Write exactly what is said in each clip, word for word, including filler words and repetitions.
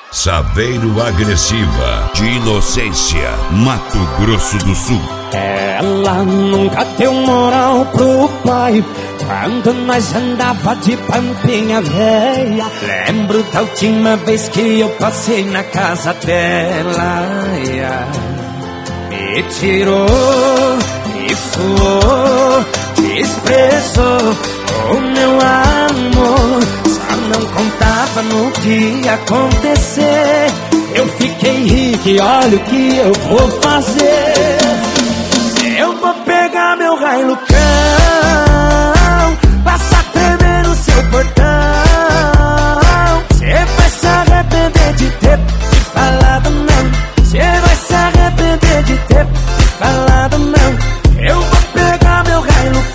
Saveiro Agressiva, de Inocência, Mato Grosso do Sul. Ela nunca deu moral pro pai quando nós andava de pampinha véia. Lembro da última vez que eu passei na casa dela. Me tirou, me suou, desprezou o meu amor. Só não contava no que ia acontecer. Eu fiquei rico e olha o que eu vou fazer. Eu vou pegar meu Hilux, passar tremer no seu portão. Cê vai se arrepender de ter me falado não. Cê vai se arrepender de ter me falado não. Eu vou pegar meu Hilux,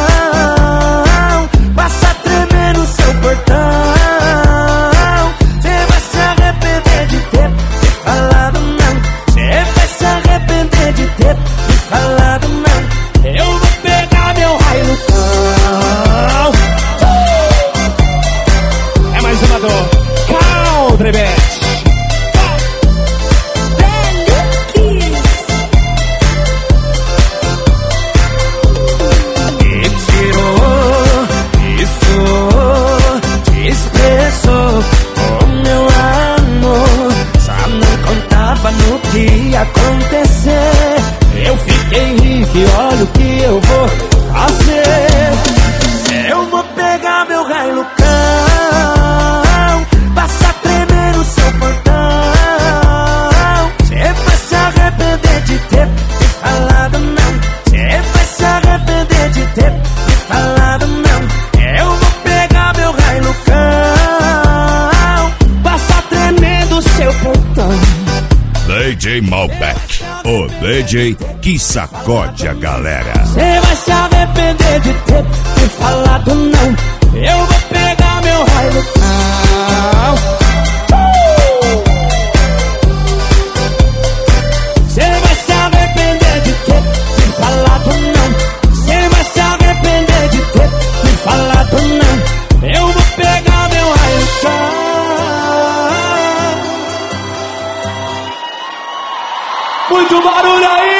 passar tremer no seu portão. Cê vai se arrepender de ter me falado não. Cê vai se arrepender de ter me falado não. Eu vou pegar meu Hilux. É mais uma dor. Country-Bet. Me tirou, me suou, desprezou o meu amor. Só não contava no que ia acontecer. Eu fiquei rico e olha o que eu vou fazer. Eu vou pegar meu Hilux, passar tremer no seu portão. Cê vai se arrepender de ter me falado não. Cê vai se arrepender de ter me falado não. Eu vou pegar meu Hilux, passar tremer no seu portão. D J Malbec, o D J que sacode a galera. Cê vai se arrepender de ter me falado não. Eu vou pegar meu Hilux. Cê vai se arrepender de ter me falado não. Cê vai se arrepender de ter me falado não. Eu vou pegar meu Hilux. Muito barulho aí!